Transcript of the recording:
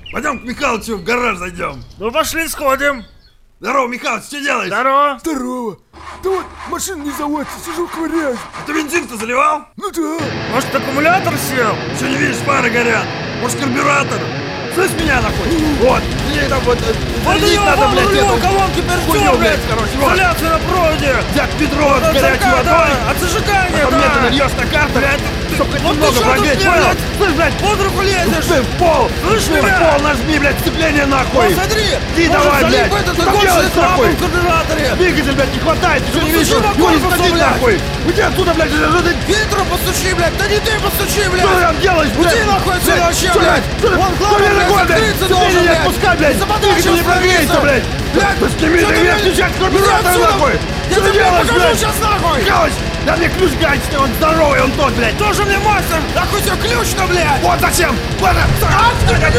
Пойдем к Михалычу в гараж зайдем. Ну пошли сходим. Здорово, Михалыч, что делаешь? Здорово. Здорово. Да вот, машина не заводится, сижу ковыряюсь. А ты бензин-то заливал? Ну да. Может, аккумулятор сел? Что не видишь, фары горят? Может, карбюратор? Слышь меня нахуй? Вот, мне там вот... Водоем, надо, блядь, рулевой эту колонки хуйню, перцем, блядь, короче, вот. Изоляция на проводе. Взять ведро с горячей водой. От зажигания, Потом мне ты да. нальешь на карту, блядь, чтобы хоть Вот немного ты что тут, пробить, понял? блядь, Слышь, блядь, под руку лезешь. ты в пол! Слышь Ты в меня? пол нажми, блядь, сцепление нахуй! Посмотри, Иди давай, блядь! этот Что огонь делаешь, клапан нахуй? в карбюраторе. Двигатель, блядь, не хватает, ты что не видишь? Постучи по Его не корпусу, стоит, блядь. нахуй! Уйди отсюда, блядь, что ты... Фильтру постучи, блядь. Да не ты постучи, блядь. Что ты там делаешь, блядь? Уйди нахуй отсюда Блядь, вообще, что, блядь. Что ты? Вон Что клапан, мне блядь, такое, блядь? закрыться Сцепление должен, не блядь. отпускай, блядь! Западай, Двигатель не сейчас прогреется, прогреется. блядь! Блядь, Да сними что ты ты, меня, блядь? включай Иди карбюратор, отсюда. нахуй! Я Что ты тебе делаешь, покажу блядь? сейчас нахуй. Михалыч, да мне ключ гаечный, он здоровый, он тот, блядь! Тоже мне мастер. Нахуй тебе ключ-то, блядь. Вот зачем! Ладно,